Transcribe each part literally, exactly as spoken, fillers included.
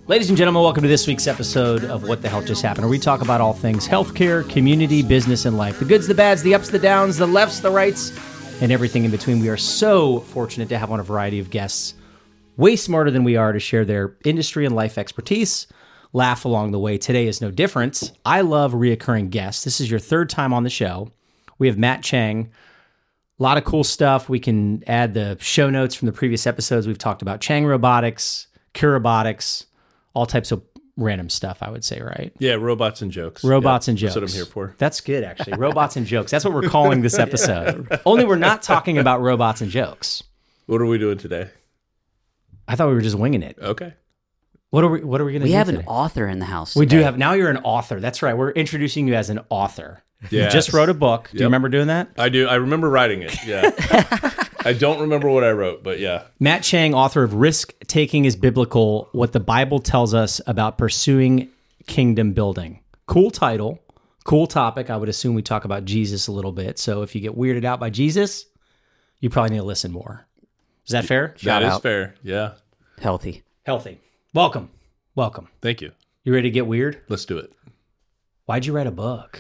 Ladies and gentlemen, welcome to this week's episode of What the Hell Just Happened, where we talk about all things healthcare, community, business, and life. The goods, the bads, the ups, the downs, the lefts, the rights, and everything in between. We are so fortunate to have on a variety of guests, way smarter than we are, to share their industry and life expertise, laugh along the way. Today is no different. I love reoccurring guests. This is your third time on the show. We have Matt Chang. A lot of cool stuff. We can add the show notes from the previous episodes. We've talked about Chang Robotics, Cure Robotics, all types of random stuff, I would say, right? Yeah, robots and jokes. Robots yep, and jokes. That's what I'm here for. That's good, actually. Robots and jokes. That's what we're calling this episode. Only we're not talking about robots and jokes. What are we doing today? I thought we were just winging it. Okay. What are we What are we going to do We have today? an author in the house We today. do have. Now you're an author. That's right. We're introducing you as an author. Yes. You just wrote a book. Do you Yep. remember doing that? I do. I remember writing it. Yeah. I don't remember what I wrote, but yeah. Matt Chang, author of Risk Taking is Biblical, What the Bible Tells Us About Pursuing Kingdom Building. Cool title, cool topic. I would assume we talk about Jesus a little bit. So if you get weirded out by Jesus, you probably need to listen more. Is that fair? Shout that is out. fair. Yeah. Healthy. Healthy. Welcome. Welcome. Thank you. You ready to get weird? Let's do it. Why'd you write a book?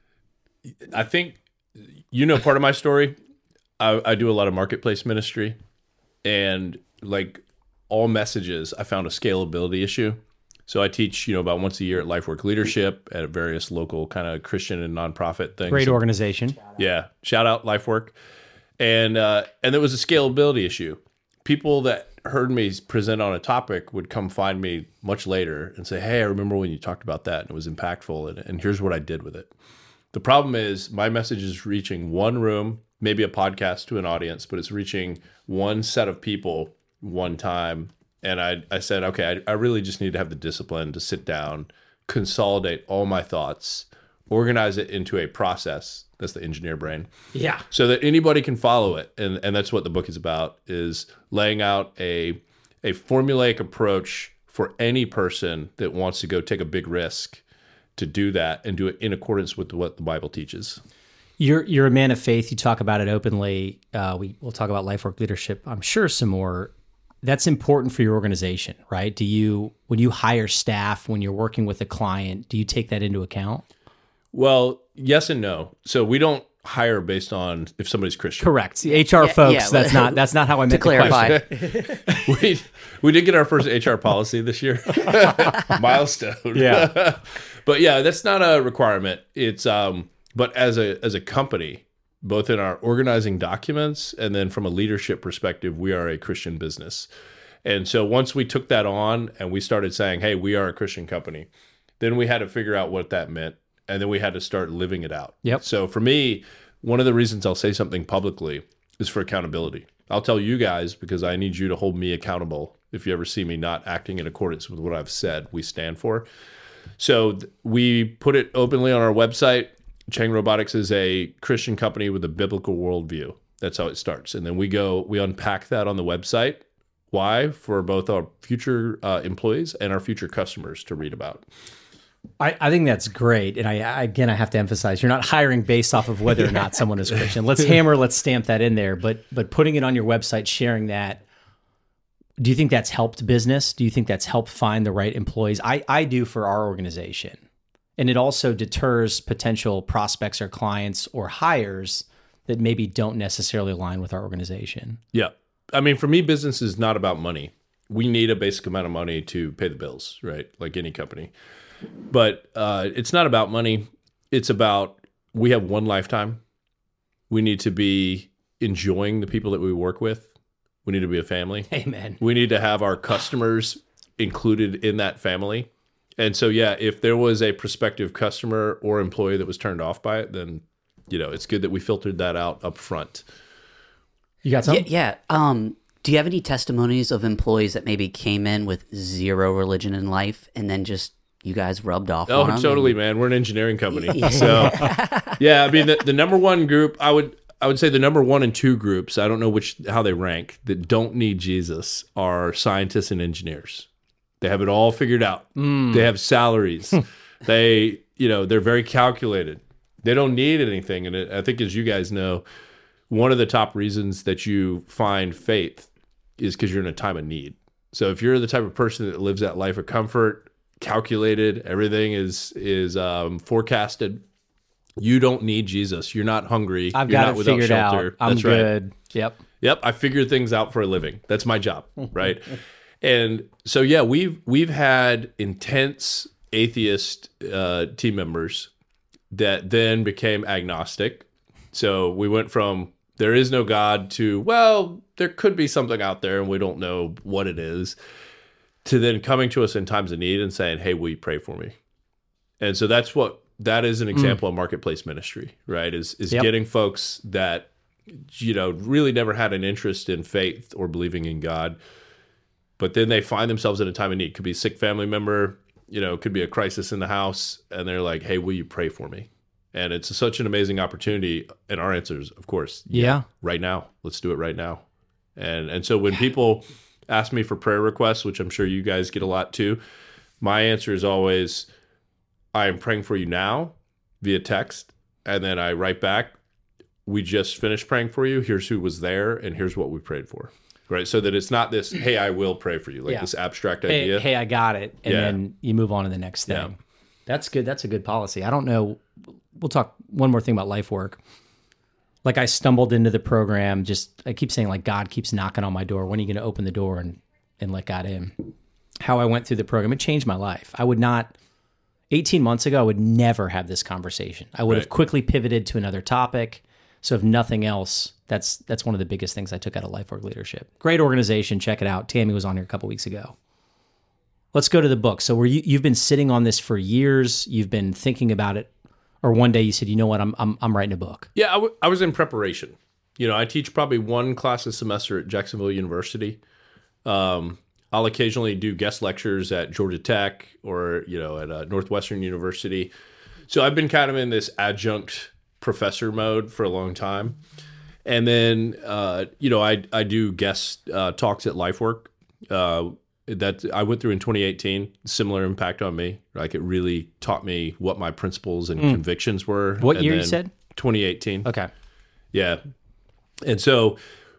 I think, you know, part of my story, I, I do a lot of marketplace ministry, and like all messages, I found a scalability issue. So I teach, you know, about once a year at LifeWork Leadership at various local kind of Christian and nonprofit things. Great organization. Yeah. Shout out LifeWork. And, uh, and there was a scalability issue. People that heard me present on a topic would come find me much later and say, hey, I remember when you talked about that and it was impactful, and, and here's what I did with it. The problem is my message is reaching one room, maybe a podcast to an audience, but it's reaching one set of people one time. And I, I said, okay, I, I really just need to have the discipline to sit down, consolidate all my thoughts, organize it into a process. That's the engineer brain. Yeah. So that anybody can follow it. And, and that's what the book is about, is laying out a, a formulaic approach for any person that wants to go take a big risk to do that and do it in accordance with what the Bible teaches. You're you're a man of faith. You talk about it openly. Uh, we we'll talk about LifeWork Leadership, I'm sure, some more. That's important for your organization, right? Do you, when you hire staff, when you're working with a client, do you take that into account? Well, yes and no. So we don't hire based on if somebody's Christian. Correct. The H R Yeah, folks, yeah. that's not that's not how I meant To clarify. the question. we we did get our first H R policy this year. Milestone. Yeah. But yeah, that's not a requirement. It's um but as a as a company, both in our organizing documents and then from a leadership perspective, we are a Christian business. And so once we took that on and we started saying, hey, we are a Christian company, then we had to figure out what that meant. And then we had to start living it out. Yep. So for me, one of the reasons I'll say something publicly is for accountability. I'll tell you guys because I need you to hold me accountable. If you ever see me not acting in accordance with what I've said, we stand for. So th- we put it openly on our website. Chang Robotics is a Christian company with a biblical worldview. That's how it starts. And then we go, we unpack that on the website. Why? For both our future uh, employees and our future customers to read about. I, I think that's great. And I, I again, I have to emphasize, you're not hiring based off of whether or not someone is Christian. Let's hammer, let's stamp that in there. But but putting it on your website, sharing that, do you think that's helped business? Do you think that's helped find the right employees? I, I do for our organization. And it also deters potential prospects or clients or hires that maybe don't necessarily align with our organization. Yeah. I mean, for me, business is not about money. We need a basic amount of money to pay the bills, right? Like any company. But uh, it's not about money. It's about, we have one lifetime. We need to be enjoying the people that we work with. We need to be a family. Amen. We need to have our customers included in that family. And so, yeah, if there was a prospective customer or employee that was turned off by it, then, you know, it's good that we filtered that out up front. You got Yeah, something? yeah. Um, do you have any testimonies of employees that maybe came in with zero religion in life and then just you guys rubbed off Oh, on them? totally, and- man. We're an engineering company. So, yeah, I mean, the, the number one group, I would I would say the number one and two groups, I don't know which how they rank, that don't need Jesus are scientists and engineers. They have it all figured out. They have salaries. they, you know, they're very calculated. They don't need anything. And it, I think, as you guys know, one of the top reasons that you find faith is because you're in a time of need. So if you're the type of person that lives that life of comfort, calculated, everything is is um, forecasted, you don't need Jesus. You're not hungry. I've You're got not it without figured shelter. out. I'm That's right. good. Yep. Yep, I figure things out for a living. That's my job, right? And so yeah, we've we've had intense atheist uh, team members that then became agnostic. So we went from there is no God to, well, there could be something out there and we don't know what it is, to then coming to us in times of need and saying, hey, will you pray for me? And so that's what that is an example mm. of marketplace ministry, right? Is is yep. getting folks that, you know, really never had an interest in faith or believing in God, but then they find themselves in a time of need. Could be a sick family member, you know, could be a crisis in the house, and they're like, hey, will you pray for me? And it's such an amazing opportunity. And our answer is, of course, yeah, yeah. right now. Let's do it right now. And and so when people ask me for prayer requests, which I'm sure you guys get a lot too, my answer is always, I am praying for you now via text. And then I write back, we just finished praying for you. Here's who was there, and here's what we prayed for. Right? So that it's not this, hey, I will pray for you, like yeah. this abstract hey, idea. Hey, I got it. And yeah. then you move on to the next thing. Yeah. That's good. That's a good policy. I don't know. We'll talk one more thing about life work. Like I stumbled into the program, just, I keep saying like, God keeps knocking on my door. When are you going to open the door and, and let God in? How I went through the program, it changed my life. I would not, eighteen months ago, I would never have this conversation. I would right. have quickly pivoted to another topic. So if nothing else, that's that's one of the biggest things I took out of Life Work Leadership. Great organization. Check it out. Tammy was on here a couple weeks ago. Let's go to the book. So were you, you've been sitting on this for years. You've been thinking about it. Or one day you said, you know what, I'm I'm, I'm writing a book. Yeah, I, w- I was in preparation. You know, I teach probably one class a semester at Jacksonville University. Um, I'll occasionally do guest lectures at Georgia Tech or, you know, at uh, Northwestern University. So I've been kind of in this adjunct professor mode for a long time. And then, uh, you know, I I do guest uh, talks at LifeWork. Uh, that I went through in twenty eighteen, similar impact on me. Like it really taught me what my principles and mm. convictions were. What and year you said? twenty eighteen. Okay. Yeah. And so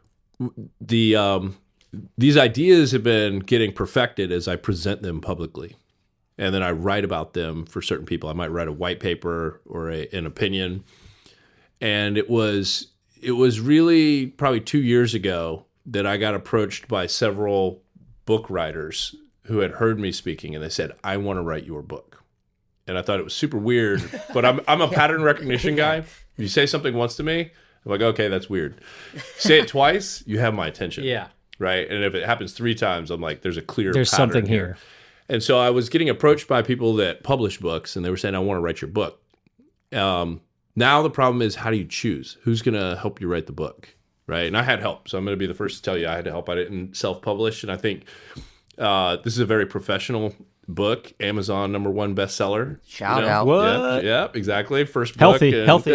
the um, these ideas have been getting perfected as I present them publicly. And then I write about them for certain people. I might write a white paper or a, an opinion. And it was it was really probably two years ago that I got approached by several book writers who had heard me speaking, and they said, I want to write your book. And I thought it was super weird, but I'm I'm a pattern recognition guy. If you say something once to me, I'm like, okay, that's weird. Say it twice, you have my attention. Yeah. Right? And if it happens three times, I'm like, there's a clear There's pattern something here. here. And so I was getting approached by people that publish books, and they were saying, I want to write your book. Um, now the problem is, how do you choose? Who's going to help you write the book? Right. And I had help. So I'm going to be the first to tell you I had to help. I didn't self-publish. And I think uh, this is a very professional book. Amazon number one bestseller. Shout you know? out. What? Yeah, yeah, exactly. First healthy, book. And, healthy.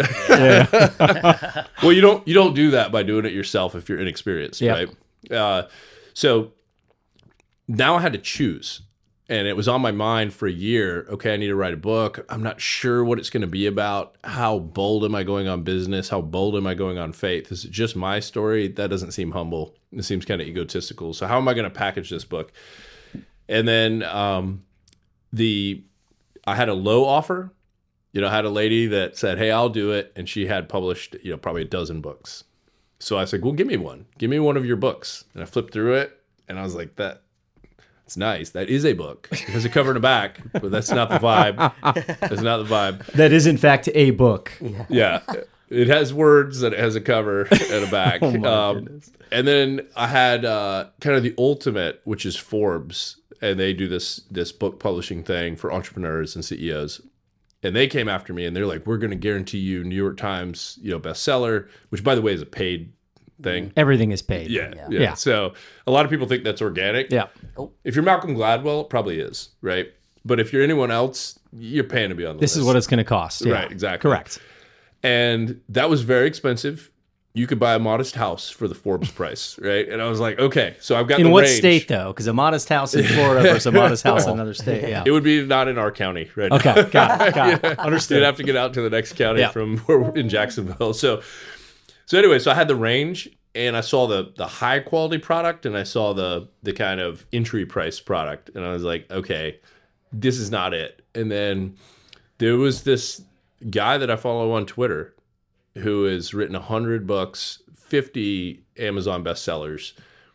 Yeah. Well, you don't you don't do that by doing it yourself if you're inexperienced. Yep. Right. Uh, so now I had to choose. And it was on my mind for a year. Okay, I need to write a book. I'm not sure what it's going to be about. How bold am I going on business? How bold am I going on faith? Is it just my story? That doesn't seem humble. It seems kind of egotistical. So how am I going to package this book? And then um, the I had a low offer. You know, I had a lady that said, hey, I'll do it. And she had published, you know, probably a dozen books. So I said, well, give me one. Give me one of your books. And I flipped through it. And I was like, that. It's nice. That is a book. It has a cover and a back, but that's not the vibe. That's not the vibe. That is, in fact, a book. Yeah. Yeah. It has words and it has a cover and a back. Oh my um, goodness. And then I had uh, kind of the ultimate, which is Forbes, and they do this this book publishing thing for entrepreneurs and C E Os. And they came after me and they're like, we're going to guarantee you New York Times, you know, bestseller, which by the way is a paid thing. Everything is paid. Yeah, Yeah. yeah. Yeah. So a lot of people think that's organic. Yeah. If you're Malcolm Gladwell, it probably is, right? But if you're anyone else, you're paying to be on the This list. is what it's going to cost. Yeah. Right, exactly. Correct. And that was very expensive. You could buy a modest house for the Forbes price, right? And I was like, okay, so I've got In the what range. state, though? Because a modest house in Florida versus a modest house in another state. Yeah. It would be not in our county, right? Okay. Got it. Got it. You'd Understood. have to get out to the next county Yeah. from where we're in Jacksonville. So, so anyway, so I had the range, and I saw the the high quality product, and I saw the the kind of entry price product, and I was like, okay, this is not it. And then there was this guy that I follow on Twitter who has written one hundred books, fifty Amazon bestsellers,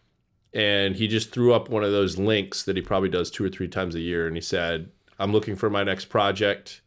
and he just threw up one of those links that he probably does two or three times a year, and he said, I'm looking for my next project,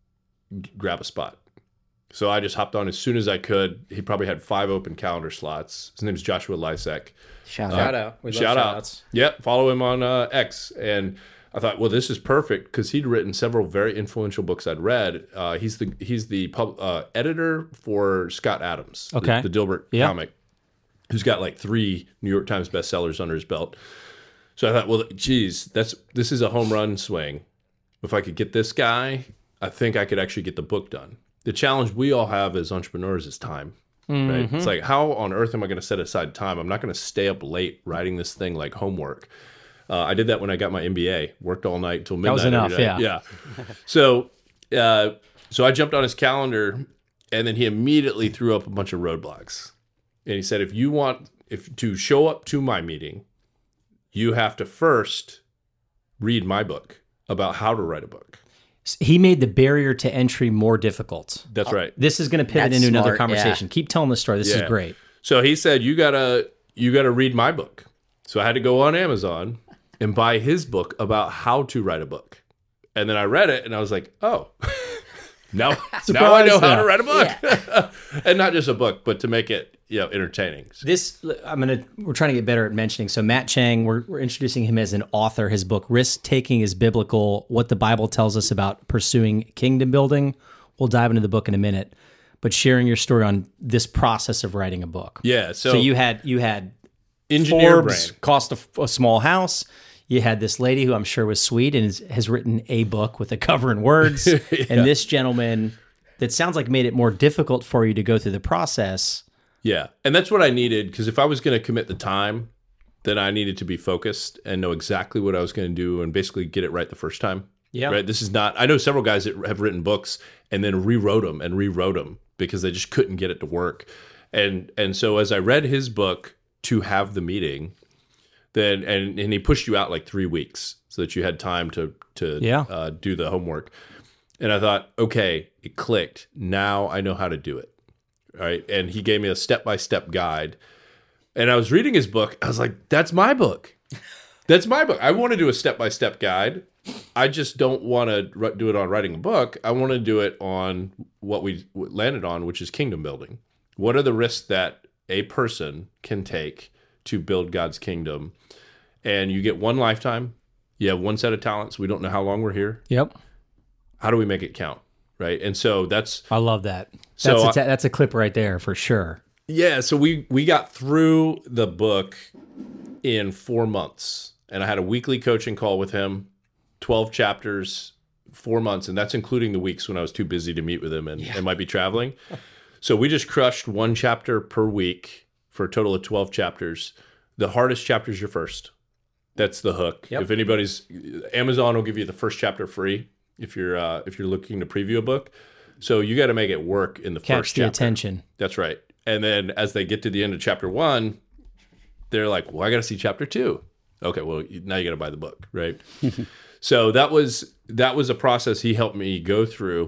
G- grab a spot. So I just hopped on as soon as I could. He probably had five open calendar slots. His name's Joshua Lysek. Shout Uh, out. Shout out. We love Shout shout out. outs. Yep, follow him on uh, X. And I thought, well, this is perfect because he'd written several very influential books I'd read. Uh, he's the he's the pub, uh, editor for Scott Adams, the- Okay. the, Dilbert Yep. comic, who's got like three New York Times bestsellers under his belt. So I thought, well, geez, that's this is a home run swing. If I could get this guy, I think I could actually get the book done. The challenge we all have as entrepreneurs is time. Right? It's like, how on earth am I going to set aside time? I'm not going to stay up late writing this thing like homework. Uh, I did that when I got my M B A. Worked all night till midnight. was enough, every day. yeah. Yeah. So, uh, so I jumped on his calendar, and then he immediately threw up a bunch of roadblocks. And he said, if you want if to show up to my meeting, you have to first read my book about how to write a book. He made the barrier to entry more difficult. That's right. This is going to pivot That's into another smart, conversation. Keep telling the story. This Yeah. is great. So he said, you gotta you gotta read my book. So I had to go on Amazon and buy his book about how to write a book. And then I read it and I was like, oh, now, now I know how yeah. to write a book. And not just a book, but to make it, you know, entertaining. This I'm gonna. We're trying to get better at mentioning. So Matt Chang, we're we're introducing him as an author. His book, Risk Taking is Biblical: What the Bible Tells Us About Pursuing Kingdom Building. We'll dive into the book in a minute, but sharing your story on this process of writing a book. Yeah. So, So you had you had engineer Forbes brain. cost a, a small house. You had this lady who I'm sure was sweet and is, has written a book with a cover and words, and this gentleman that sounds like made it more difficult for you to go through the process. Yeah. And that's what I needed, because if I was going to commit the time, then I needed to be focused and know exactly what I was going to do and basically get it right the first time. Yeah. Right. This is not, I know several guys that have written books and then rewrote them and rewrote them because they just couldn't get it to work. And, and so as I read his book to have the meeting, then, and, and he pushed you out like three weeks so that you had time to, to Yeah. uh, do the homework. And I thought, okay, it clicked. Now I know how to do it. All right. And he gave me a step-by-step guide. And I was reading his book. I was like, that's my book. That's my book. I want to do a step-by-step guide. I just don't want to do it on writing a book. I want to do it on what we landed on, which is kingdom building. What are the risks that a person can take to build God's kingdom? And you get one lifetime. You have one set of talents. We don't know how long we're here. Yep. How do we make it count? Right. And so that's, I love that. So That's, a I- ta- that's a clip right there for sure. yeah. So we, we got through the book in four months. And I had a weekly coaching call with him, twelve chapters, four months. And that's including the weeks when I was too busy to meet with him and, and might be traveling. So we just crushed one chapter per week for a total of twelve chapters. The hardest chapter is your first. That's the hook. Yep. If anybody's, Amazon will give you the first chapter free if you're uh, if you're looking to preview a book. So you got to make it work in the Catch first the chapter. attention. That's right. And then as they get to the end of chapter one, they're like, well, I got to see chapter two. Okay, well, now you got to buy the book, right? So that was that was a process he helped me go through.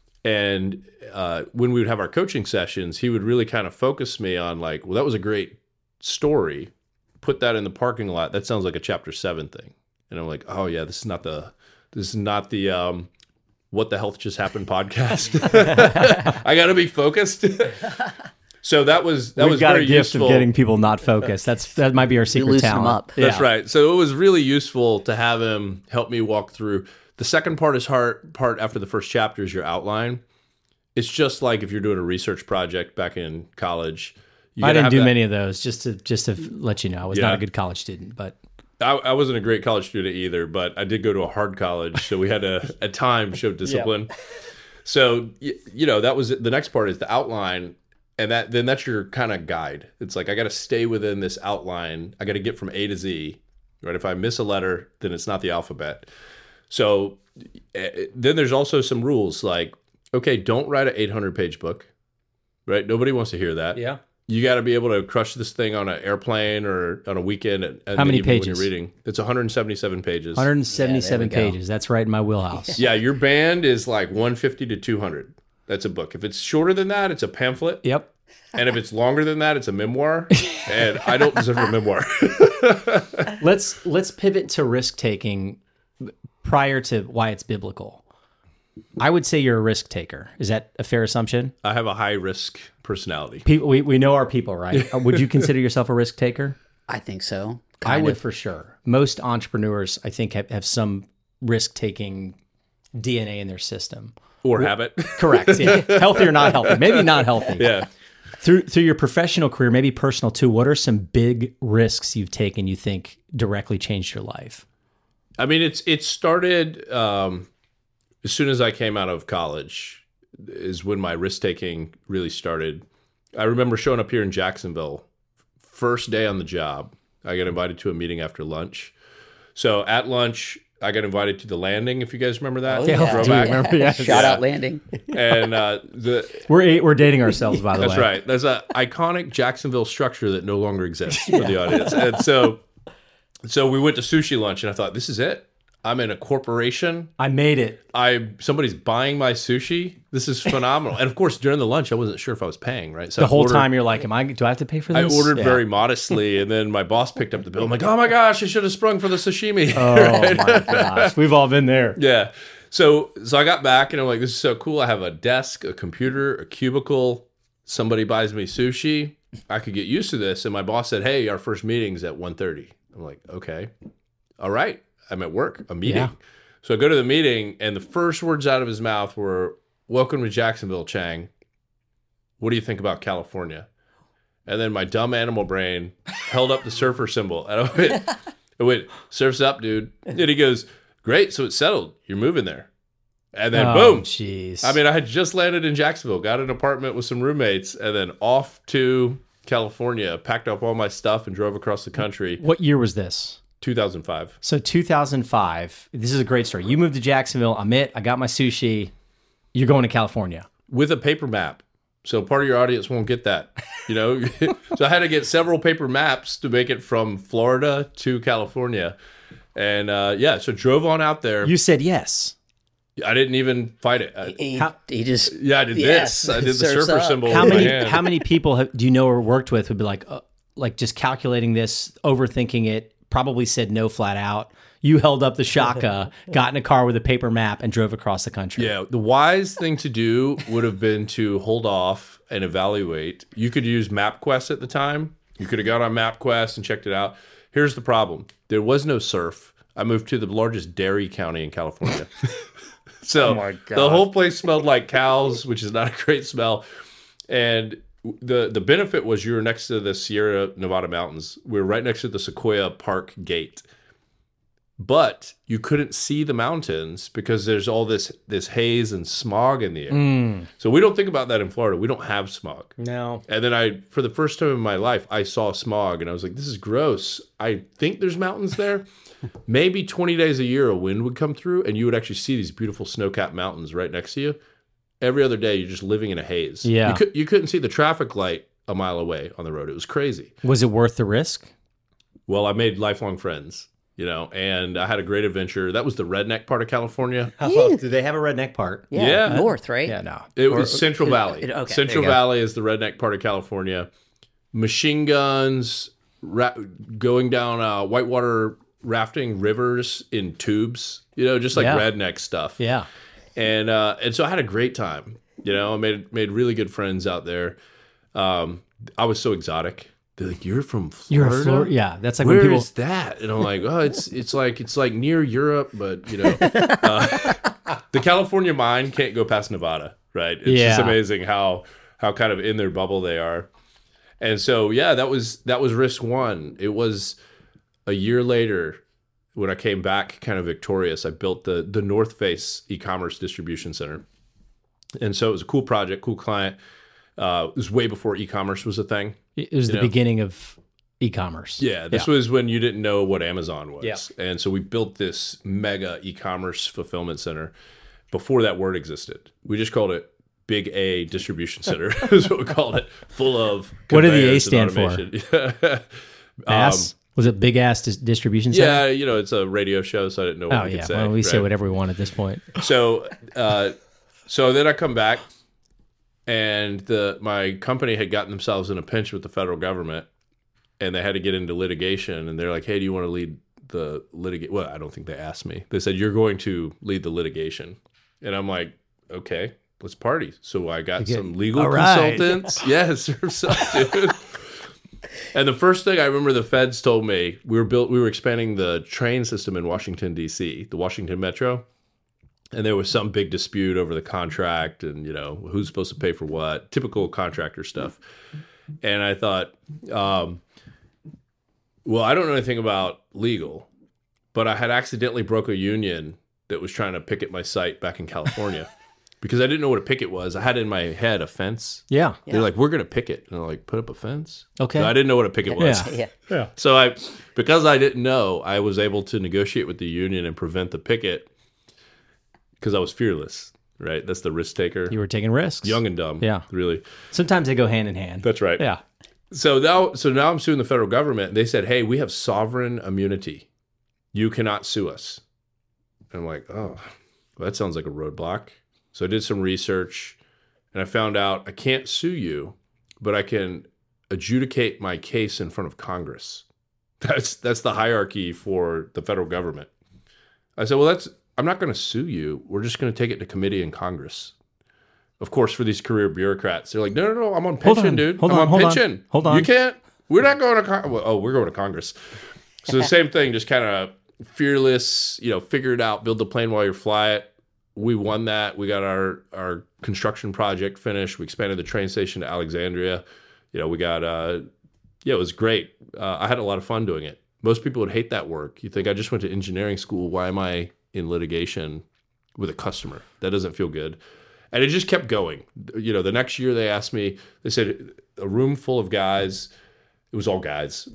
And uh, when we would have our coaching sessions, he would really kind of focus me on like, well, that was a great story. Put that in the parking lot. That sounds like a chapter seven thing. And I'm like, oh yeah, this is not the this is not the um, What the Health Just Happened podcast. I got to be focused. So that was that We've was got very a gift useful. of getting people not focused. That's that might be our secret loosen 'em talent. up. That's Yeah. right. So it was really useful to have him help me walk through. The second part is hard part after the first chapter is your outline. It's just like if you're doing a research project back in college. You I gotta didn't have do that- many of those. Just to just to let you know, I was Yeah. not a good college student, but I, I wasn't a great college student either, but I did go to a hard college, so we had to at times show discipline. So y- you know that was the next part is the outline, and that then that's your kind of guide. It's like I got to stay within this outline. I got to get from A to Z. Right? If I miss a letter, then it's not the alphabet. So eh, then there's also some rules like, okay, don't write an eight hundred page book. Right? Nobody wants to hear that. yeah, You got to be able to crush this thing on an airplane or on a weekend. At, at How many evening pages? When you're reading, it's one hundred seventy-seven pages. one hundred seventy-seven Yeah, there we go. pages. That's right in my wheelhouse. Yeah, your band is like one fifty to two hundred. That's a book. If it's shorter than that, it's a pamphlet. Yep. And if it's longer than that, it's a memoir. And I don't deserve a memoir. Let's let's pivot to risk taking prior to why it's biblical. I would say you're a risk taker. Is that a fair assumption? I have a high risk personality. People, we, we know our people, right? Would you consider yourself a risk taker? I think so. I Kind would of. for sure. Most entrepreneurs, I think, have, have some risk taking D N A in their system. Or habit. Correct. Yeah. Healthy or not healthy? Maybe not healthy. Yeah. Through through your professional career, maybe personal too, what are some big risks you've taken you think directly changed your life? I mean, it's it started um, as soon as I came out of college is when my risk taking really started. I remember showing up here in Jacksonville, first day on the job. I got invited to a meeting after lunch. So at lunch, I got invited to the landing. If you guys remember that, Oh, yeah. Do you Throwback. remember? Yeah. Shout Yeah. out landing. And uh, the We're eight, we're dating ourselves, by the That's way. right. There's an iconic Jacksonville structure that no longer exists for the audience. And so so we went to sushi lunch and I thought, this is it. I'm in a corporation. I made it. I somebody's buying my sushi. This is phenomenal. And of course, during the lunch, I wasn't sure if I was paying, right? So The I whole ordered- time you're like, "Am I? Do I have to pay for I this?" ordered Yeah. very modestly, and then my boss picked up the bill. I'm like, oh my gosh, I should have sprung for the sashimi. Oh my gosh, we've all been there. Yeah. So so I got back and I'm like, this is so cool. I have a desk, a computer, a cubicle. Somebody buys me sushi. I could get used to this. And my boss said, hey, our first meeting's at one thirty. I'm like, okay. All right. I'm at work, a meeting. Yeah. So I go to the meeting and the first words out of his mouth were, welcome to Jacksonville, Chang. What do you think about California? And then my dumb animal brain held up the surfer symbol. And I went, I went, surf's up, dude. And he goes, great, so it's settled. You're moving there. And then Oh, boom. jeez. I mean, I had just landed in Jacksonville, got an apartment with some roommates, and then off to California, packed up all my stuff and drove across the country. What year was this? two thousand five. So two thousand five. This is a great story. You moved to Jacksonville. I'm it. I got my sushi. You're going to California. With a paper map. So part of your audience won't get that, you know? So I had to get several paper maps to make it from Florida to California. And uh, yeah, so drove on out there. You said yes. I didn't even fight it. I, He, How- he just yeah, I did Yes, this. I did the surf's surfer up. symbol How with many my hand. how many people have, do you know or worked with would be like uh, like just calculating this, overthinking it, probably said no flat out. You held up the shaka, got in a car with a paper map and drove across the country. Yeah, the wise thing to do would have been to hold off and evaluate. You could use MapQuest at the time. You could have got on MapQuest and checked it out. Here's the problem. There was no surf. I moved to the largest dairy county in California. So Oh my gosh. the whole place smelled like cows, which is not a great smell. And the the benefit was you were next to the Sierra Nevada mountains. We were right next to the Sequoia Park gate. But you couldn't see the mountains because there's all this this haze and smog in the air. Mm. So we don't think about that in Florida. We don't have smog. No. And then I, for the first time in my life, I saw smog and I was like, this is gross. I think there's mountains there. Maybe twenty days a year a wind would come through and you would actually see these beautiful snow-capped mountains right next to you. Every other day, you're just living in a haze. Yeah. You, could, you couldn't see the traffic light a mile away on the road. It was crazy. Was it worth the risk? Well, I made lifelong friends, you know, and I had a great adventure. That was the redneck part of California. Do they have a redneck part? yeah, Yeah. north, right? Yeah, no. It was Central Valley. it- okay, Central there you go. Valley is the redneck part of California. Machine guns, ra- going down uh, whitewater rafting rivers in tubes, you know, just like Yeah. redneck stuff. Yeah. And uh, and so I had a great time. You know, I made made really good friends out there. Um, I was so exotic. They're like, "You're from You're Florida? a Florida. Yeah, that's like Where when people. is that?" And I'm like, "Oh, it's it's like it's like near Europe, but you know, uh, the California mind can't go past Nevada, right? It's just Yeah. amazing how how kind of in their bubble they are." And so, yeah, that was that was risk one. It was a year later when I came back, kind of victorious. I built the the North Face e-commerce distribution center, and so it was a cool project, cool client. Uh, it was way before e-commerce was a thing. It was the know. beginning of e-commerce. Yeah, this was when you didn't know what Amazon was. Yeah. And so we built this mega e-commerce fulfillment center before that word existed. We just called it Big A distribution center is what we called it, full of What did the A conveyors stand and for? automation. Ass? Was it Big Ass Dis- Distribution Center? Yeah, you know, it's a radio show, so I didn't know what Oh, we could yeah. say. Well, we say right? whatever we want at this point. So, uh, so then I come back, and the my company had gotten themselves in a pinch with the federal government, and they had to get into litigation. And they're like, "Hey, do you want to lead the litigation?" Well, I don't think they asked me. They said, "You're going to lead the litigation," and I'm like, "Okay, let's party." So I got get- some legal all right. consultants. Yes, serves up, dude. And the first thing I remember the feds told me, we were built, we were expanding the train system in Washington, D C, the Washington Metro. And there was some big dispute over the contract and, you know, who's supposed to pay for what, typical contractor stuff. And I thought, um, well, I don't know anything about legal, but I had accidentally broke a union that was trying to picket my site back in California because I didn't know what a picket was. I had in my head a fence. Yeah. They're like, we're going to picket. And I'm like, put up a fence? Okay. So I didn't know what a picket was. Yeah. Yeah. So I, because I didn't know, I was able to negotiate with the union and prevent the picket because I was fearless, right? That's the risk taker. You were taking risks. Young and dumb. Yeah. Really. Sometimes they go hand in hand. That's right. Yeah. So now, so now I'm suing the federal government. They said, hey, we have sovereign immunity. You cannot sue us. And I'm like, oh, well, that sounds like a roadblock. So I did some research and I found out I can't sue you, but I can adjudicate my case in front of Congress. That's that's the hierarchy for the federal government. I said, well, that's I'm not going to sue you. We're just going to take it to committee in Congress. Of course, for these career bureaucrats, they're like, no, no, no, I'm on Hold pension, on. dude. Hold I'm on, on, hold on. pension. Hold on. You can't. We're not going to Con- well, oh, we're going to Congress. So the same thing, just kind of fearless, you know, figure it out, build the plane while you fly it. We won that. We got our our construction project finished. We expanded the train station to Alexandria. You know, we got, uh, yeah, it was great. Uh, I had a lot of fun doing it. Most people would hate that work. You think I just went to engineering school. Why am I in litigation with a customer? That doesn't feel good. And it just kept going. You know, the next year they asked me, they said, a room full of guys, it was all guys,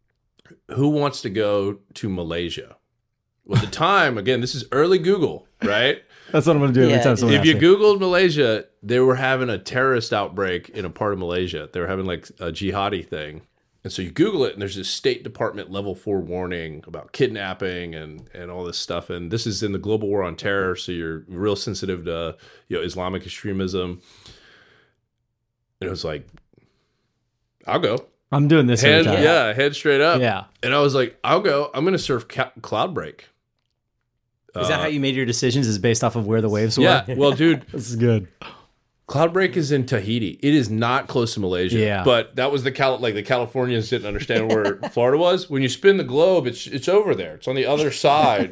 who wants to go to Malaysia? Well, at the time, again, this is early Google, right? That's what I'm going to do every Yeah, time someone If you asks me. Googled Malaysia, they were having a terrorist outbreak in a part of Malaysia. They were having like a jihadi thing. And so you Google it, and there's this State Department level four warning about kidnapping and, and all this stuff. And this is in the global war on terror, so you're real sensitive to, you know, Islamic extremism. And it was like, I'll go. I'm doing this every Head, time. yeah, head straight up. Yeah. And I was like, I'll go. I'm going to surf ca- Cloudbreak. Is that how you made your decisions? Is based off of where the waves were? Yeah. Well, dude, This is good. Cloudbreak is in Tahiti. It is not close to Malaysia. Yeah. But that was the Cal like the Californians didn't understand where Florida was. When you spin the globe, it's it's over there. It's on the other side.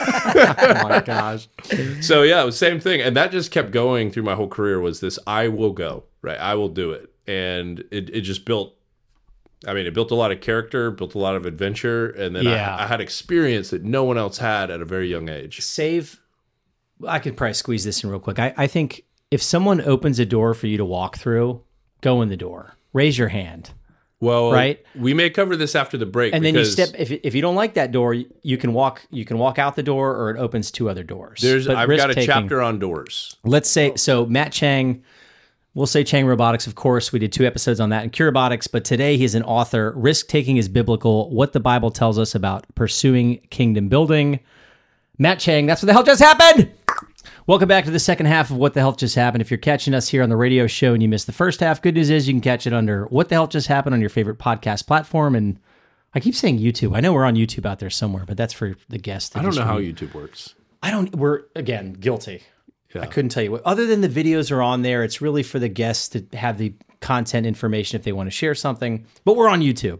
Oh my gosh. So yeah, it was the same thing. And that just kept going through my whole career was this I will go, right? I will do it. And it, it just built I mean, it built a lot of character, built a lot of adventure, and then Yeah. I, I had experience that no one else had at a very young age. Save. I could probably squeeze this in real quick. I, I think if someone opens a door for you to walk through, go in the door. Raise your hand. Well, Right. we may cover this after the break. And then you because step. If, if you don't like that door, you can walk. You can walk out the door, or it opens two other doors. There's, But I've got a risk-taking- chapter on doors. Let's say so. Matt Chang. We'll say Chang Robotics, of course. We did two episodes on that in Cure Robotics, but today he's an author. Risk taking is biblical. What the Bible tells us about pursuing kingdom building. Matt Chang, that's what the hell just happened. Welcome back to the second half of What the Hell Just Happened. If you're catching us here on the radio show and you missed the first half, good news is you can catch it under What the Hell Just Happened on your favorite podcast platform. And I keep saying YouTube. I know we're on YouTube out there somewhere, but that's for the guests. that I don't just know how read. YouTube works. I don't. We're again guilty. Yeah. I couldn't tell you what. Other than the videos are on there, it's really for the guests to have the content information if they want to share something. But we're on YouTube.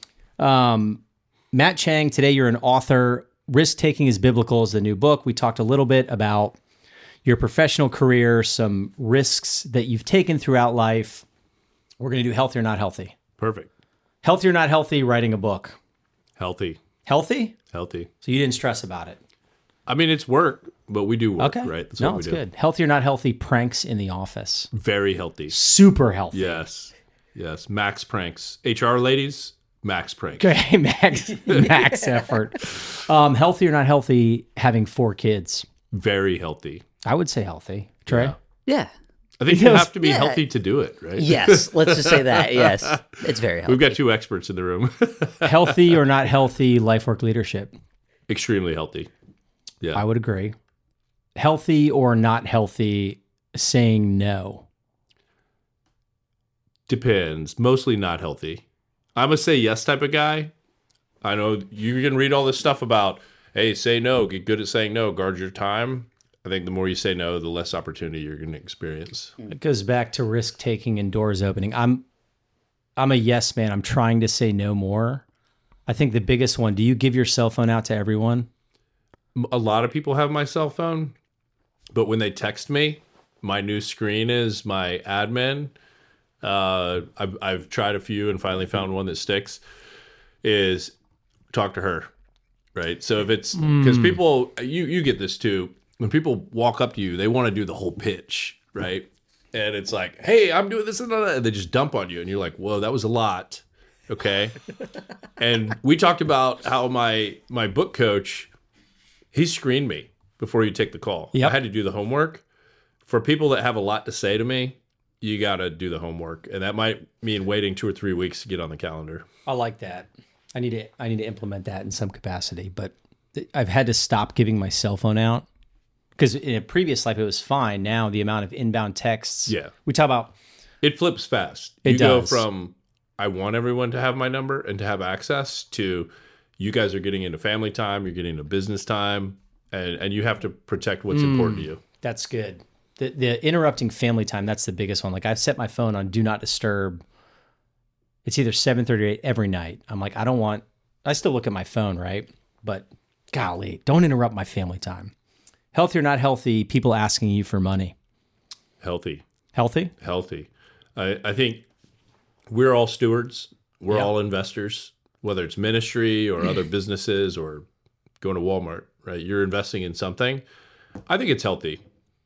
Um, Matt Chang, today you're an author. Risk Taking is Biblical is the new book. We talked a little bit about your professional career, some risks that you've taken throughout life. We're going to do healthy or not healthy. Perfect. Healthy or not healthy, writing a book. Healthy. Healthy? Healthy. So you didn't stress about it. I mean, it's work, but we do work, Okay. right? That's no, what we it's do. good. Healthy or not healthy, pranks in the office. Very healthy. Super healthy. Yes. Yes. Max pranks. H R ladies, max pranks. Okay, max max effort. Um, healthy or not healthy, having four kids. Very healthy. I would say healthy. Trey? Yeah. Yeah. I think you have to be Yeah. healthy to do it, right? Yes, let's just say that. Yes, it's very healthy. We've got two experts in the room. Healthy or not healthy life work leadership? Extremely healthy. Yeah. I would agree. Healthy or not healthy saying no? Depends. Mostly not healthy. I'm a say yes type of guy. I know you can read all this stuff about, hey, say no, get good at saying no, guard your time. I think the more you say no, the less opportunity you're going to experience. It goes back to risk taking and doors opening. I'm I'm a yes man. I'm trying to say no more. I think the biggest one, do you give your cell phone out to everyone? A lot of people have my cell phone, but when they text me, my new screen is my admin. Uh, I've, I've tried a few and finally found one that sticks, is talk to her, right? So if it's, because people, you, you get this too, when people walk up to you, they want to do the whole pitch, right? And it's like, hey, I'm doing this and that, and they just dump on you. And you're like, whoa, that was a lot. Okay. And we talked about how my, my book coach, he screened me before you take the call. Yep. I had to do the homework. For people that have a lot to say to me, you got to do the homework. And that might mean waiting two or three weeks to get on the calendar. I like that. I need to I need to implement that in some capacity, but th- I've had to stop giving my cell phone out because in a previous life it was fine. Now the amount of inbound texts. Yeah. We talk about It flips fast. It you go does. from, I want everyone to have my number and to have access, to you guys are getting into family time, you're getting into business time, and, and you have to protect what's important to you. that's good. The the interrupting family time, that's the biggest one. Like I've set my phone on do not disturb. It's either seven thirty or eight every night. I'm like, I don't want, I still look at my phone, right? But golly, don't interrupt my family time. Healthy or not healthy, people asking you for money. Healthy. Healthy? Healthy. I, I think we're all stewards. We're Yeah. all investors, whether it's ministry or other businesses or going to Walmart, right? You're investing in something. I think it's healthy.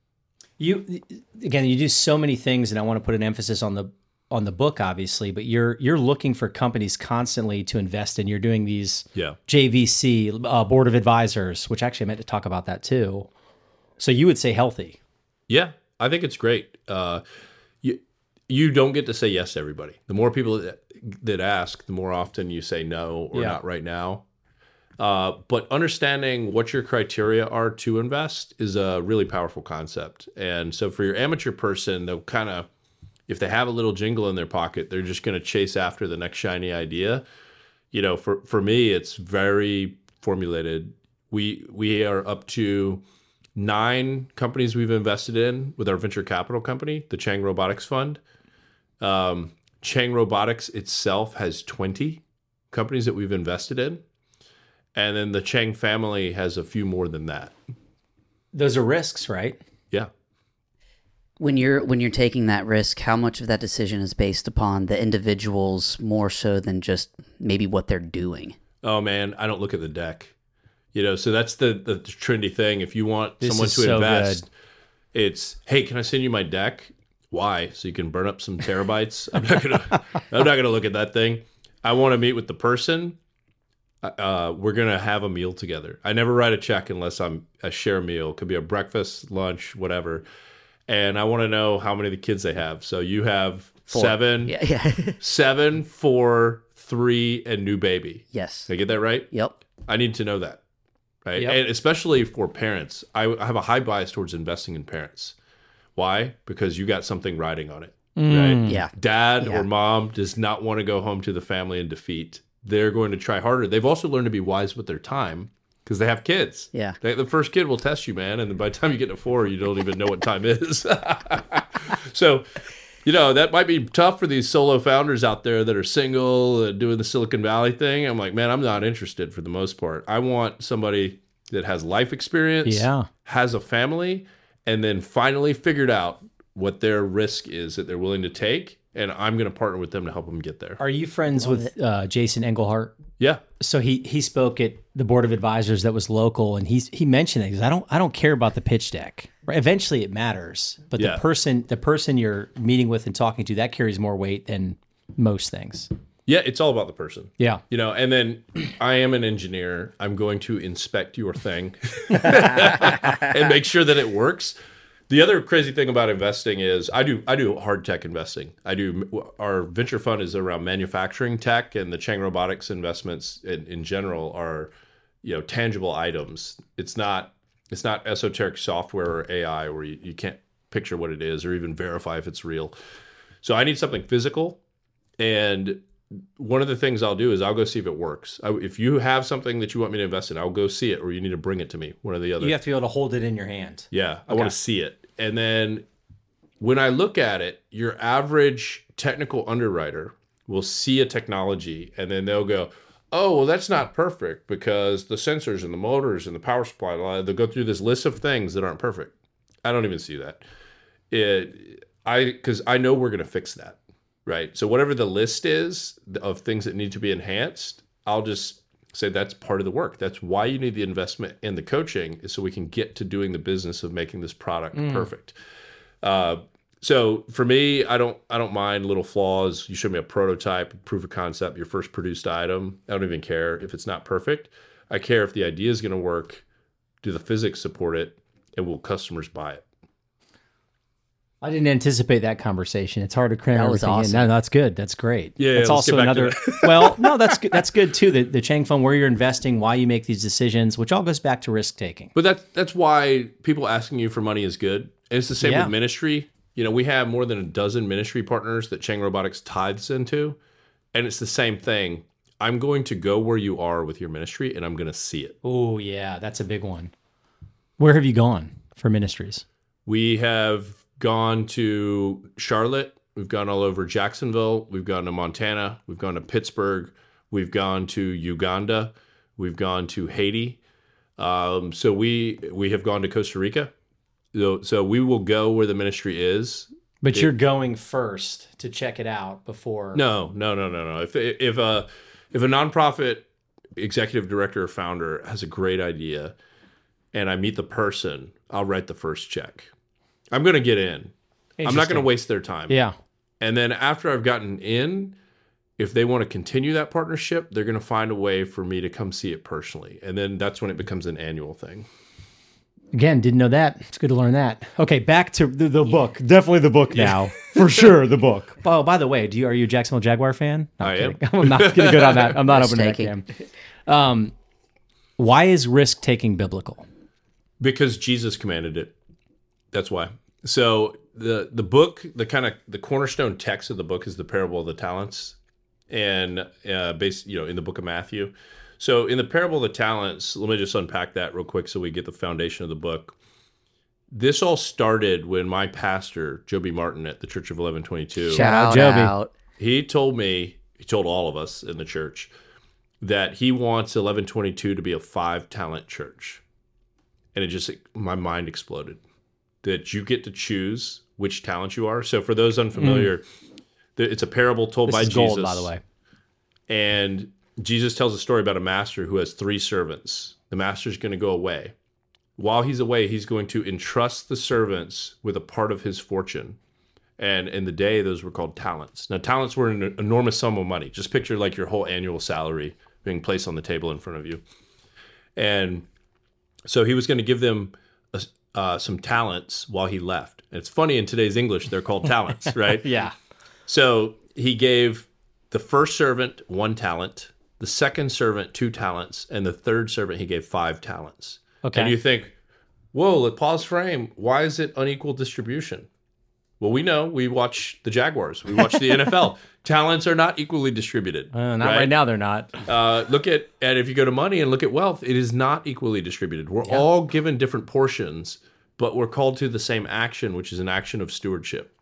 You again, you do so many things, and I want to put an emphasis on the on the book, obviously. But you're you're looking for companies constantly to invest in. You're doing these Yeah. J V C uh, board of advisors, which actually I meant to talk about that too. So you would say healthy. Yeah, I think it's great. Uh, you you don't get to say yes to everybody. The more people that, that ask, the more often you say no or Yeah. not right now. Uh, but understanding what your criteria are to invest is a really powerful concept. And so for your amateur person, they'll kind of, if they have a little jingle in their pocket, they're just going to chase after the next shiny idea. You know, for, for me, it's very formulated. We we are up to nine companies we've invested in with our venture capital company, the Chang Robotics Fund. Um, Chang Robotics itself has twenty companies that we've invested in. And then the Chang family has a few more than that. Those are risks, right? Yeah. When you're when you're taking that risk, how much of that decision is based upon the individuals more so than just maybe what they're doing? Oh man, I don't look at the deck. You know, so that's the the trendy thing. If you want This someone is to so invest, good. it's, hey, can I send you my deck? Why? So you can burn up some terabytes. I'm not gonna I'm not gonna look at that thing. I want to meet with the person. Uh, we're gonna have a meal together. I never write a check unless I'm a share meal. It could be a breakfast, lunch, whatever. And I want to know how many of the kids they have. So you have Four. seven, Yeah, yeah. seven, four, three, and new baby. Yes. Did I get that right? Yep. I need to know that, right? Yep. And especially for parents, I I have a high bias towards investing in parents. Why? Because you got something riding on it, right? Yeah. Dad Yeah. or mom does not want to go home to the family in defeat. They're going to try harder. They've also learned to be wise with their time because they have kids. Yeah. They, the first kid will test you, man, and then by the time you get to four, you don't even know what time is. So, you know, that might be tough for these solo founders out there that are single and doing the Silicon Valley thing. I'm like, man, I'm not interested for the most part. I want somebody that has life experience, Yeah. has a family, and then finally figured out what their risk is that they're willing to take. And I'm going to partner with them to help them get there. Are you friends with uh, Jason Engelhart? Yeah. So he he spoke at the board of advisors that was local, and he's he mentioned it because I don't I don't care about the pitch deck. Right? Eventually, it matters, but Yeah. the person the person you're meeting with and talking to, that carries more weight than most things. Yeah, it's all about the person. Yeah. You know, and then I am an engineer. I'm going to inspect your thing and make sure that it works. The other crazy thing about investing is I do I do hard tech investing. I do our venture fund is around manufacturing tech, and the Chang Robotics investments in, in general are, you know, tangible items. It's not it's not esoteric software or A I where you, you can't picture what it is or even verify if it's real. So I need something physical, and one of the things I'll do is I'll go see if it works. I, if you have something that you want me to invest in, I'll go see it, or you need to bring it to me, one or the other. You have to be able to hold it in your hand. Yeah, I want to see it. And then when I look at it, your average technical underwriter will see a technology, and then they'll go, oh, well, that's not perfect because the sensors and the motors and the power supply, they'll go through this list of things that aren't perfect. I don't even see that. It, I, because I know we're going to fix that. Right. So whatever the list is of things that need to be enhanced, I'll just say that's part of the work. That's why you need the investment and the coaching, is so we can get to doing the business of making this product mm. perfect. Uh, so for me, I don't I don't mind little flaws. You show me a prototype, proof of concept, your first produced item. I don't even care if it's not perfect. I care if the idea is going to work. Do the physics support it? And will customers buy it? I didn't anticipate that conversation. It's hard to cram that was everything awesome. in. No, that's good. That's great. Yeah, that's yeah, also another. Well, no, that's good. That's good too. The the Chang Fund, where you're investing, why you make these decisions, which all goes back to risk taking. But that's that's why people asking you for money is good. And it's the same Yeah. with ministry. You know, we have more than a dozen ministry partners that Chang Robotics tithes into, and it's the same thing. I'm going to go where you are with your ministry, and I'm going to see it. Oh yeah, that's a big one. Where have you gone for ministries? We have gone to Charlotte. We've gone all over Jacksonville. We've gone to Montana. We've gone to Pittsburgh. We've gone to Uganda. We've gone to Haiti. Um, so we we have gone to Costa Rica. So, so we will go where the ministry is. But It- you're going first to check it out before. No, no, no, no, no. If if a if a nonprofit executive director or founder has a great idea, and I meet the person, I'll write the first check. I'm going to get in. I'm not going to waste their time. Yeah. And then after I've gotten in, if they want to continue that partnership, they're going to find a way for me to come see it personally. And then that's when it becomes an annual thing. Again, didn't know that. It's good to learn that. Okay, back to the, the book. Definitely the book now. For sure, the book. Oh, by the way, do you are you a Jacksonville Jaguar fan? No, I am. I'm not going to go down that. I'm not opening that Risk-taking. can. Um, why is risk taking biblical? Because Jesus commanded it. That's why. So the the book, the kind of the cornerstone text of the book is the parable of the talents, and uh, based you know in the book of Matthew. So in the parable of the talents, let me just unpack that real quick so we get the foundation of the book. This all started when my pastor, Joby Martin at the Church of eleven twenty-two, Shout Joby. out. he told me, he told all of us in the church that he wants eleven twenty-two to be a five talent church. And it just, my mind exploded. That you get to choose which talent you are. So for those unfamiliar, th- it's a parable told This by is Jesus. gold, by the way. And Jesus tells a story about a master who has three servants. The master's going to go away. While he's away, he's going to entrust the servants with a part of his fortune. And in the day, those were called talents. Now, talents were an enormous sum of money. Just picture like your whole annual salary being placed on the table in front of you. And so he was going to give them a, uh, some talents while he left. And it's funny, in today's English, they're called talents, right? Yeah. So he gave the first servant one talent, the second servant two talents, and the third servant he gave five talents. Okay. And you think, whoa, let pause frame. Why is it unequal distribution? Well, we know. We watch the Jaguars. We watch the N F L. Talents are not equally distributed. Uh, not right? now, they're not. Uh, look at, and if you go to money and look at wealth, it is not equally distributed. We're all given different portions, but we're called to the same action, which is an action of stewardship.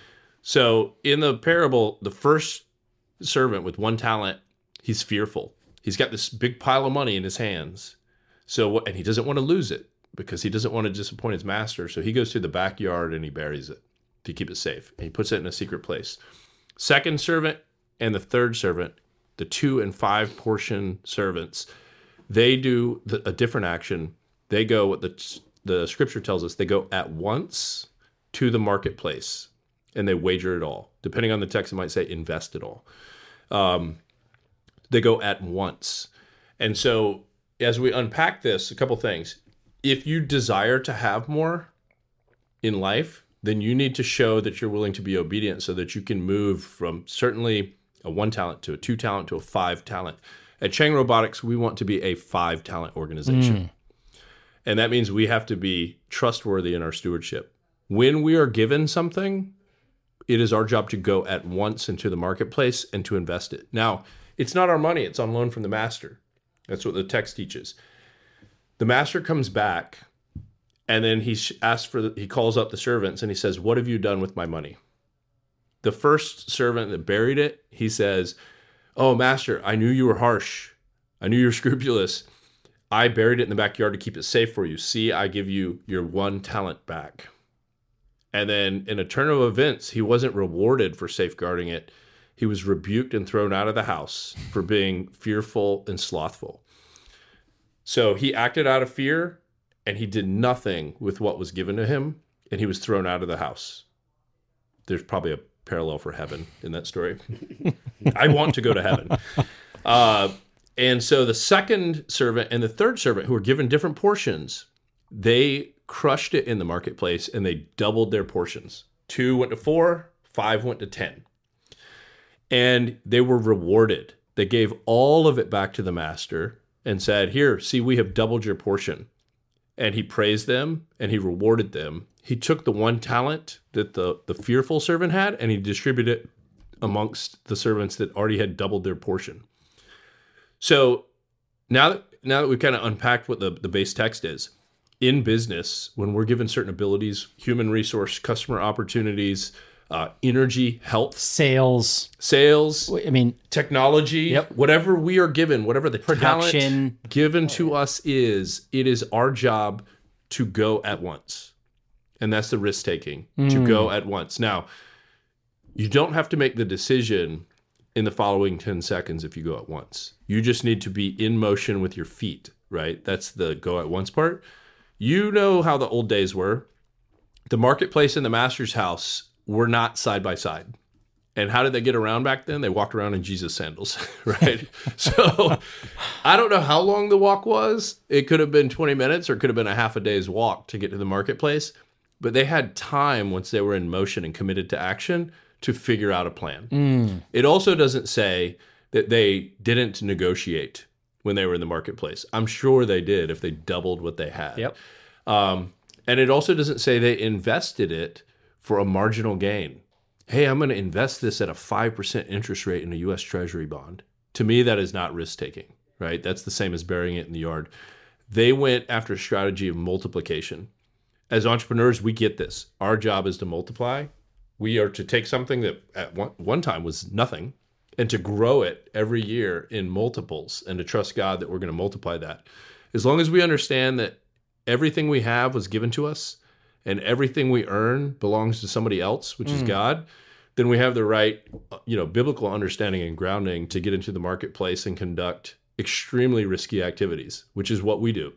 So in the parable, the first servant with one talent, he's fearful. He's got this big pile of money in his hands. So, and he doesn't want to lose it because he doesn't want to disappoint his master. So he goes to the backyard and he buries it to keep it safe. And he puts it in a secret place. Second servant and the third servant, the two and five portion servants, they do the, a different action. They go, what the, the scripture tells us, they go at once to the marketplace and they wager it all. Depending on the text, it might say invest it all. Um, they go at once. And so as we unpack this, a couple things. If you desire to have more, in life, then you need to show that you're willing to be obedient so that you can move from certainly a one talent to a two talent to a five talent. At Chang Robotics, we want to be a five talent organization. Mm. And that means we have to be trustworthy in our stewardship. When we are given something, it is our job to go at once into the marketplace and to invest it. Now, it's not our money. It's on loan from the master. That's what the text teaches. The master comes back, and then he asks for the, he calls up the servants, and he says, "What have you done with my money?" The first servant that buried it, he says, "Oh, master, I knew you were harsh. I knew you were scrupulous. I buried it in the backyard to keep it safe for you. See, I give you your one talent back." And then in a turn of events, he wasn't rewarded for safeguarding it. He was rebuked and thrown out of the house for being fearful and slothful. So he acted out of fear, and he did nothing with what was given to him, and he was thrown out of the house. There's probably a parallel for heaven in that story. I want to go to heaven. Uh, and so the second servant and the third servant, who were given different portions, they crushed it in the marketplace, and they doubled their portions. Two went to four, five went to ten. And they were rewarded. They gave all of it back to the master and said, "Here, see, we have doubled your portion." And he praised them and he rewarded them. He took the one talent that the, the fearful servant had, and he distributed it amongst the servants that already had doubled their portion. So now that, now that we've kind of unpacked what the, the base text is, in business, when we're given certain abilities, human resource, customer opportunities, uh, energy, health, sales, sales, I mean, technology, yep. whatever we are given, whatever the production talent given to us is, it is our job to go at once. And that's the risk taking, mm. to go at once. Now, you don't have to make the decision in the following ten seconds if you go at once. You just need to be in motion with your feet, right? That's the go at once part. You know how the old days were. The marketplace and the master's house were not side by side. And how did they get around back then? They walked around in Jesus sandals, right? So I don't know how long the walk was. It could have been twenty minutes or it could have been a half a day's walk to get to the marketplace. But they had time once they were in motion and committed to action to figure out a plan. Mm. It also doesn't say that they didn't negotiate when they were in the marketplace. I'm sure they did if they doubled what they had. Yep. Um, and it also doesn't say they invested it for a marginal gain. Hey, I'm going to invest this at a five percent interest rate in a U S Treasury bond. To me, that is not risk-taking, right? That's the same as burying it in the yard. They went after a strategy of multiplication. As entrepreneurs, we get this. Our job is to multiply. We are to take something that at one, one time was nothing and to grow it every year in multiples and to trust God that we're going to multiply that. As long as we understand that everything we have was given to us and everything we earn belongs to somebody else, which mm. is God, then we have the right, you know, biblical understanding and grounding to get into the marketplace and conduct extremely risky activities, which is what we do.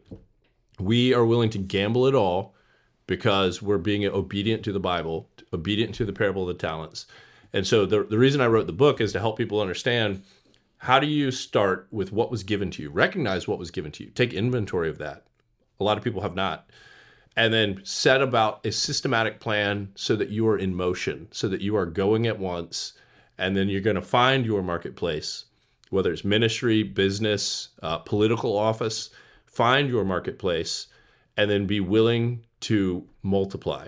We are willing to gamble it all because we're being obedient to the Bible, obedient to the parable of the talents. And so the, the reason I wrote the book is to help people understand, how do you start with what was given to you? Recognize what was given to you. Take inventory of that. A lot of people have not. And then set about a systematic plan so that you are in motion, so that you are going at once, and then you're going to find your marketplace, whether it's ministry, business, uh, political office. Find your marketplace and then be willing to multiply.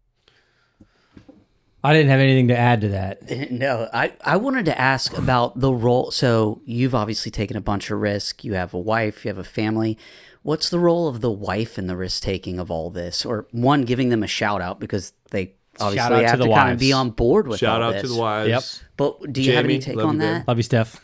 I didn't have anything to add to that. No, I, I wanted to ask about the role. So you've obviously taken a bunch of risk. You have a wife, you have a family. What's the role of the wife in the risk taking of all this? Or one, giving them a shout out because they obviously have to, to kind of be on board with shout all this. this. Shout out to the wives. Yep. But do you Jamie, have any take love on you, that? babe. Love you, Steph.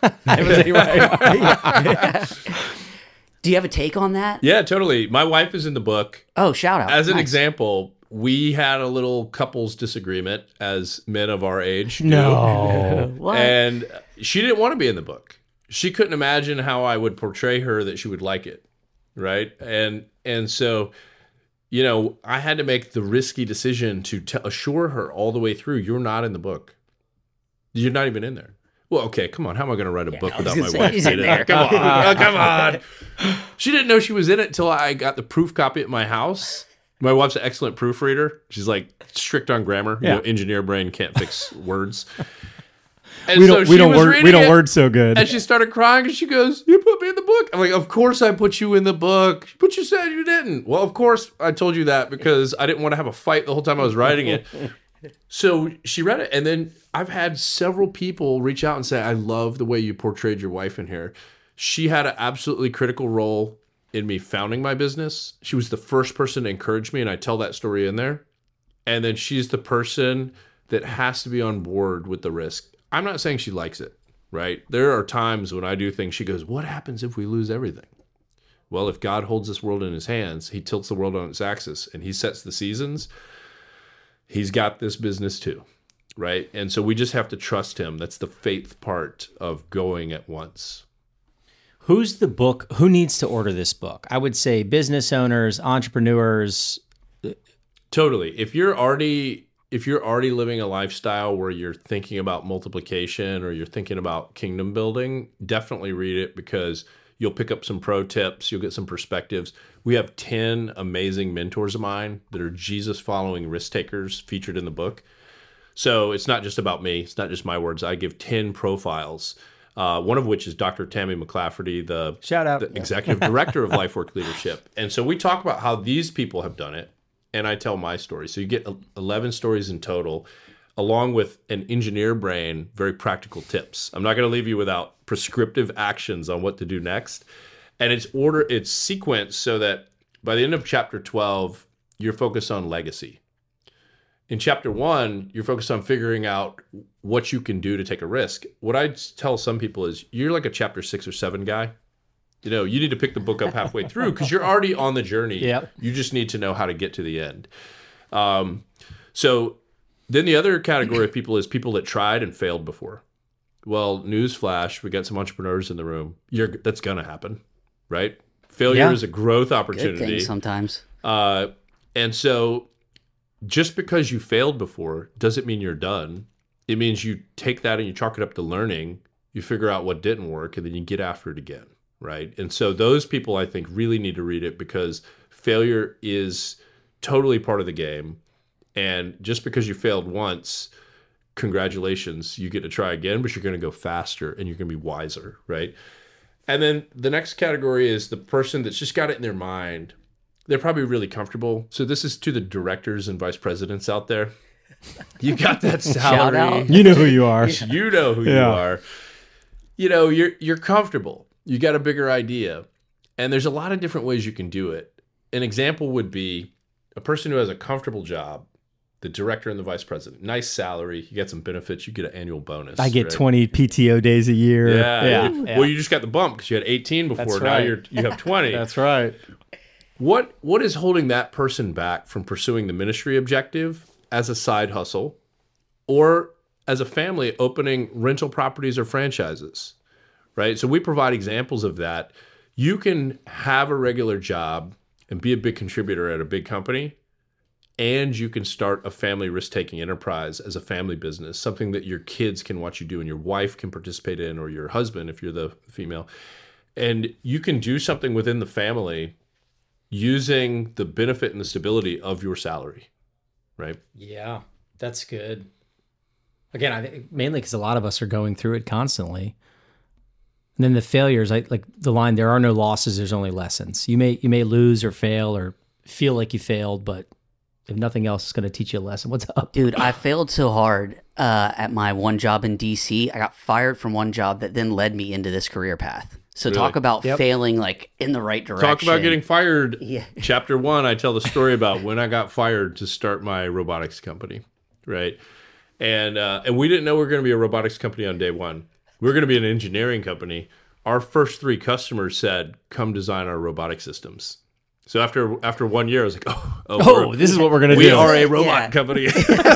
Do you have a take on that? Yeah, totally. My wife is in the book. Oh, shout out. As an Nice. example, we had a little couples disagreement as men of our age do. No. What? And she didn't want to be in the book. She couldn't imagine how I would portray her that she would like it, right? And and so, you know, I had to make the risky decision to t- assure her all the way through, you're not in the book. You're not even in there. Well, okay, come on. How am I going to write a book I was without gonna my say, wife he's being in in there. it? Come on. Oh, come on. She didn't know she was in it until I got the proof copy at my house. My wife's an excellent proofreader. She's like strict on grammar. Yeah. You know, engineer brain can't fix words. And We so don't she we don't was word we reading don't it, word so good. and she started crying, and she goes, "You put me in the book." I'm like, "Of course I put you in the book, but you said you didn't." Well, of course I told you that because I didn't want to have a fight the whole time I was writing it. So she read it, and then I've had several people reach out and say, "I love the way you portrayed your wife in here." She had an absolutely critical role in me founding my business. She was the first person to encourage me, and I tell that story in there. And then she's the person that has to be on board with the risk. I'm not saying she likes it, right? There are times when I do things, she goes, "What happens if we lose everything?" Well, if God holds this world in his hands, he tilts the world on its axis and he sets the seasons, he's got this business too, right? And so we just have to trust him. That's the faith part of going at once. Who's the book? Who needs to order this book? I would say business owners, entrepreneurs. Totally. If you're already if you're already living a lifestyle where you're thinking about multiplication or you're thinking about kingdom building, definitely read it because you'll pick up some pro tips, you'll get some perspectives. We have ten amazing mentors of mine that are Jesus following risk takers featured in the book. So it's not just about me, it's not just my words. I give ten profiles. Uh, one of which is Doctor Tammy McClafferty, the, Shout out. the executive director of LifeWork Leadership. And so we talk about how these people have done it, and I tell my story. So you get eleven stories in total, along with an engineer brain, very practical tips. I'm not going to leave you without prescriptive actions on what to do next. And it's order, it's sequenced so that by the end of chapter twelve, you're focused on legacy. In chapter one, you're focused on figuring out what you can do to take a risk. What I tell some people is you're like a chapter six or seven guy. You know, you need to pick the book up halfway through because you're already on the journey. Yep. You just need to know how to get to the end. Um, so then the other category of people is people that tried and failed before. Well, newsflash, we got some entrepreneurs in the room. You're, that's going to happen, right? Failure Yeah. is a growth Good opportunity. thing sometimes. Uh, and so just because you failed before doesn't mean you're done. It means you take that and you chalk it up to learning. You figure out what didn't work, and then you get after it again, right? And so those people, I think, really need to read it because failure is totally part of the game. And just because you failed once, congratulations, you get to try again, but you're going to go faster and you're going to be wiser, right? And then the next category is the person that's just got it in their mind. They're probably really comfortable. So this is to the directors and vice presidents out there. You got that salary. out. You know who you are. You know who you Yeah. are. You know, you're you're comfortable. You got a bigger idea. And there's a lot of different ways you can do it. An example would be a person who has a comfortable job, the director and the vice president. Nice salary. You get some benefits. You get an annual bonus. I get right? twenty P T O days a year. Yeah. yeah. you- yeah. Well, you just got the bump because you had eighteen before. That's Now right. you're you have twenty. That's right. What what is holding that person back from pursuing the ministry objective as a side hustle or as a family opening rental properties or franchises, right? So we provide examples of that. You can have a regular job and be a big contributor at a big company, and you can start a family risk-taking enterprise as a family business, something that your kids can watch you do and your wife can participate in, or your husband if you're the female. And you can do something within the family using the benefit and the stability of your salary, right? Yeah, that's good. Again, I think mainly because a lot of us are going through it constantly. And then the failures, I like the line, there are no losses, there's only lessons. You may you may lose or fail or feel like you failed, but if nothing else, it's going to teach you a lesson. What's up? Dude, I failed so hard uh, at my one job in D C. I got fired from one job that then led me into this career path. So Really? talk about Yep. failing like in the right direction. Talk about getting fired. Yeah. Chapter one, I tell the story about when I got fired to start my robotics company, right? And uh, and we didn't know we were going to be a robotics company on day one. We were going to be an engineering company. Our first three customers said, "Come design our robotic systems." So after after one year, I was like, "Oh, oh, Oh, we're- this is what we're going to we do. are a robot Yeah. company."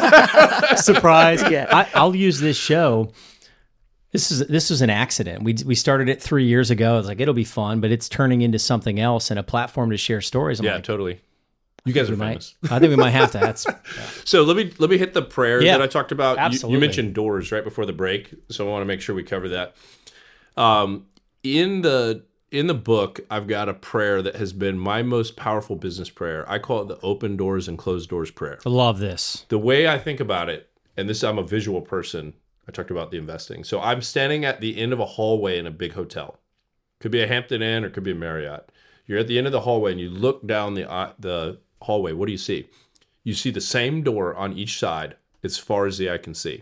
Surprise. Yeah. I, I'll use this show. This is this was an accident. We we started it three years ago. I was like, it'll be fun, but it's turning into something else and a platform to share stories. I'm Yeah, like, totally. You guys are we might, famous. I think we might have to. That's So let me let me hit the prayer Yeah, that I talked about. You, absolutely. you mentioned doors right before the break, so I want to make sure we cover that. Um, in the in the book, I've got a prayer that has been my most powerful business prayer. I call it the open doors and closed doors prayer. I love this. The way I think about it, and this, I'm a visual person. I talked about the investing. So I'm standing at the end of a hallway in a big hotel. Could be a Hampton Inn or could be a Marriott. You're at the end of the hallway and you look down the uh, the hallway. What do you see? You see the same door on each side as far as the eye can see.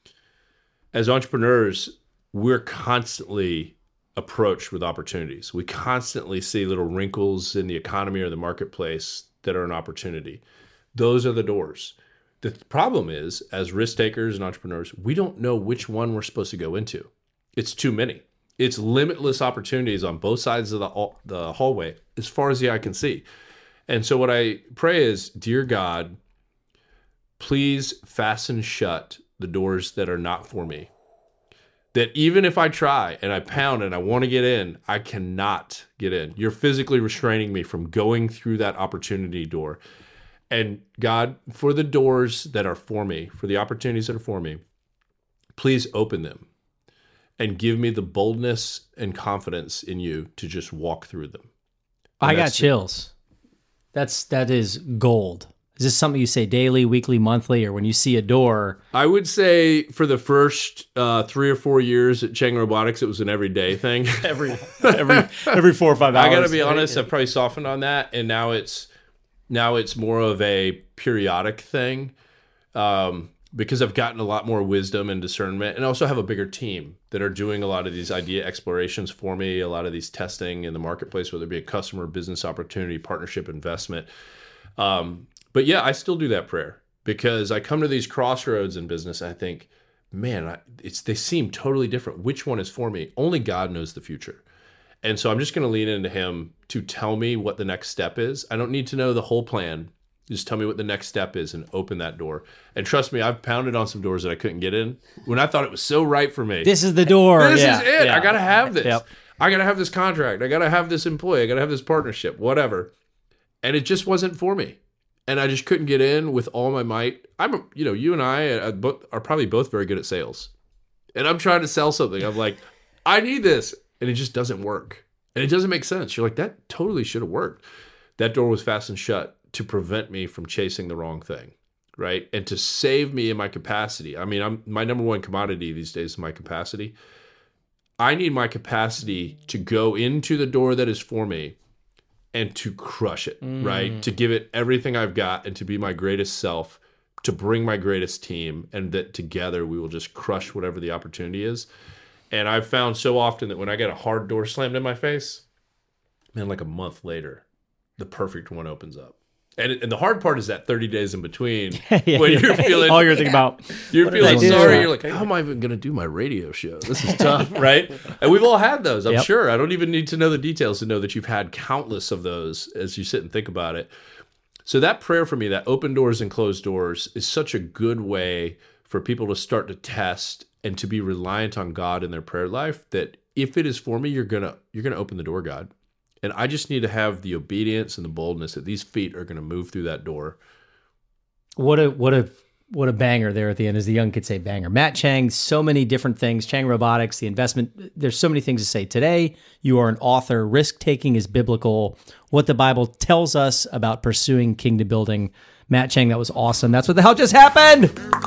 As entrepreneurs, we're constantly approached with opportunities. We constantly see little wrinkles in the economy or the marketplace that are an opportunity. Those are the doors. The problem is, as risk takers and entrepreneurs, we don't know which one we're supposed to go into. It's too many. It's limitless opportunities on both sides of the, the hallway as far as the eye can see. And so what I pray is, dear God, please fasten shut the doors that are not for me. That even if I try and I pound and I want to get in, I cannot get in. You're physically restraining me from going through that opportunity door. And God, for the doors that are for me, for the opportunities that are for me, please open them and give me the boldness and confidence in you to just walk through them. And I got chills. That's, that is gold. Is this something you say daily, weekly, monthly, or when you see a door? I would say for the first uh, three or four years at Chang Robotics, it was an everyday thing. every every every four or five hours. I got to be honest, I've probably softened on that, and now it's now it's more of a periodic thing um, because I've gotten a lot more wisdom and discernment, and I also have a bigger team that are doing a lot of these idea explorations for me, a lot of these testing in the marketplace, whether it be a customer, business opportunity, partnership, investment. Um, But yeah, I still do that prayer because I come to these crossroads in business and I think, man, I, it's they seem totally different. Which one is for me? Only God knows the future. And so I'm just going to lean into him to tell me what the next step is. I don't need to know the whole plan. Just tell me what the next step is and open that door. And trust me, I've pounded on some doors that I couldn't get in when I thought it was so right for me. This is the door. This yeah, is it. Yeah. I got to have this. Yep. I got to have this contract. I got to have this employee. I got to have this partnership, whatever. And it just wasn't for me. And I just couldn't get in with all my might. I'm, you know, you and I are probably both very good at sales. And I'm trying to sell something. I'm like, I need this. And it just doesn't work. And it doesn't make sense. You're like, that totally should have worked. That door was fastened shut to prevent me from chasing the wrong thing, right? And to save me in my capacity. I mean, I'm my number one commodity these days is my capacity. I need my capacity to go into the door that is for me and to crush it, mm. right? To give it everything I've got and to be my greatest self, to bring my greatest team, and that together we will just crush whatever the opportunity is. And I've found so often that when I get a hard door slammed in my face, man, like a month later, the perfect one opens up. And, it, and the hard part is that thirty days in between yeah, when yeah. you're feeling all you're thinking about. You're feeling do? sorry. Yeah. You're like, how am I even going to do my radio show? This is tough, right? And we've all had those, I'm yep. sure. I don't even need to know the details to know that you've had countless of those as you sit and think about it. So that prayer for me, that open doors and closed doors, is such a good way for people to start to test and to be reliant on God in their prayer life, that if it is for me, you're gonna you're gonna open the door, God. And I just need to have the obedience and the boldness that these feet are going to move through that door. What a what a what a banger there at the end, as the young kids say, banger. Matt Chang, so many different things. Chang Robotics, the investment. There's so many things to say. Today, you are an author. Risk taking is biblical. What the Bible tells us about pursuing kingdom building. Matt Chang, that was awesome. That's what the hell just happened.